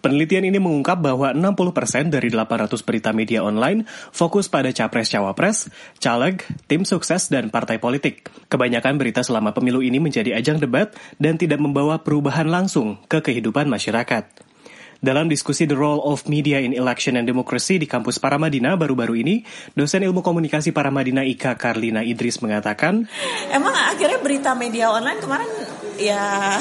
Penelitian ini mengungkap bahwa 60% dari 800 berita media online fokus pada capres-cawapres, caleg, tim sukses, dan partai politik. Kebanyakan berita selama pemilu ini menjadi ajang debat dan tidak membawa perubahan langsung ke kehidupan masyarakat. Dalam diskusi The Role of Media in Election and Democracy di kampus Paramadina baru-baru ini, dosen ilmu komunikasi Paramadina Ika Karlina Idris mengatakan, emang akhirnya berita media online kemarin ya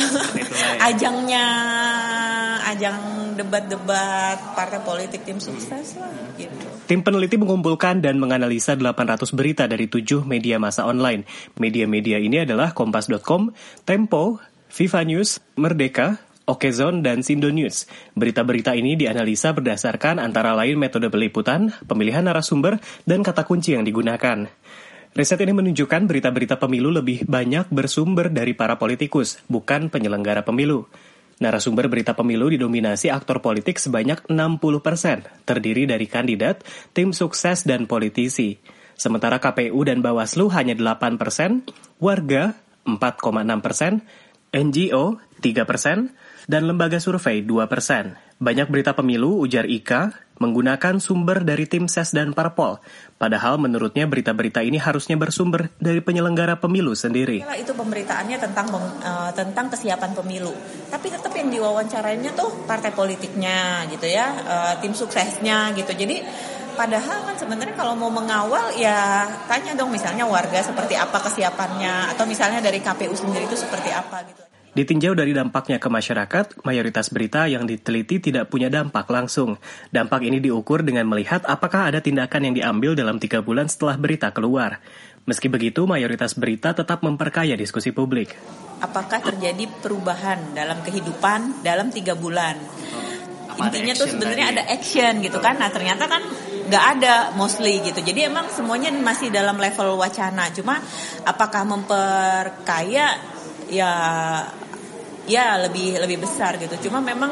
ajang debat-debat partai politik tim sukses lah gitu. Tim peneliti mengumpulkan dan menganalisa 800 berita dari 7 media massa online. Media-media ini adalah Kompas.com, Tempo, Viva News, Merdeka, Okezone, dan Sindo News. Berita-berita ini dianalisa berdasarkan antara lain metode peliputan, pemilihan narasumber, dan kata kunci yang digunakan. Riset ini menunjukkan berita-berita pemilu lebih banyak bersumber dari para politikus, bukan penyelenggara pemilu. Narasumber berita pemilu didominasi aktor politik sebanyak 60%, terdiri dari kandidat, tim sukses, dan politisi. Sementara KPU dan Bawaslu hanya 8%, warga 4,6%, NGO 3%, dan lembaga survei 2%. Banyak berita pemilu, ujar Ika, menggunakan sumber dari tim SES dan Parpol. Padahal menurutnya berita-berita ini harusnya bersumber dari penyelenggara pemilu sendiri. Itu pemberitaannya tentang kesiapan pemilu. Tapi tetap yang diwawancarainya tuh partai politiknya gitu ya, tim suksesnya gitu. Jadi padahal kan sebenarnya kalau mau mengawal ya tanya dong misalnya warga seperti apa kesiapannya, atau misalnya dari KPU sendiri itu seperti apa gitu. Ditinjau dari dampaknya ke masyarakat, mayoritas berita yang diteliti tidak punya dampak langsung. Dampak ini diukur dengan melihat apakah ada tindakan yang diambil dalam 3 bulan setelah berita keluar. Meski begitu, mayoritas berita tetap memperkaya diskusi publik. Apakah terjadi perubahan dalam kehidupan dalam 3 bulan? Intinya tuh sebenarnya ada action gitu kan. Nah ternyata kan nggak ada mostly gitu. Jadi emang semuanya masih dalam level wacana. Cuma apakah memperkaya ya lebih besar gitu. Cuma memang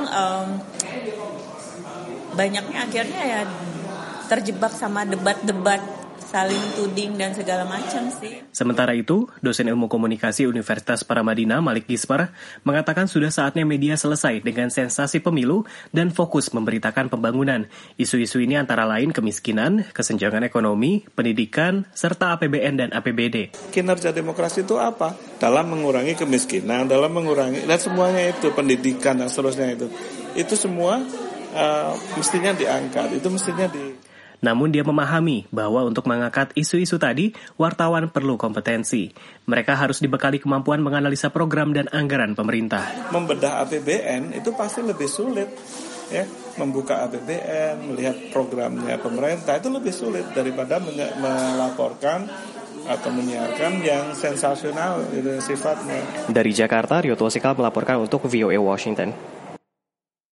banyaknya akhirnya ya terjebak sama debat-debat saling tuding dan segala macam sih. Sementara itu, dosen ilmu komunikasi Universitas Paramadina Malik Gisper mengatakan sudah saatnya media selesai dengan sensasi pemilu dan fokus memberitakan pembangunan. Isu-isu ini antara lain kemiskinan, kesenjangan ekonomi, pendidikan, serta APBN dan APBD. Kinerja demokrasi itu apa? Dalam mengurangi kemiskinan, dalam mengurangi, dan semuanya itu, pendidikan dan seterusnya itu. Itu semua mestinya diangkat, itu mestinya Namun dia memahami bahwa untuk mengangkat isu-isu tadi, wartawan perlu kompetensi. Mereka harus dibekali kemampuan menganalisa program dan anggaran pemerintah. Membedah APBN itu pasti lebih sulit. Ya, membuka APBN, melihat programnya pemerintah itu lebih sulit daripada melaporkan atau menyiarkan yang sensasional itu sifatnya. Dari Jakarta, Rio Tuasikal melaporkan untuk VOA Washington.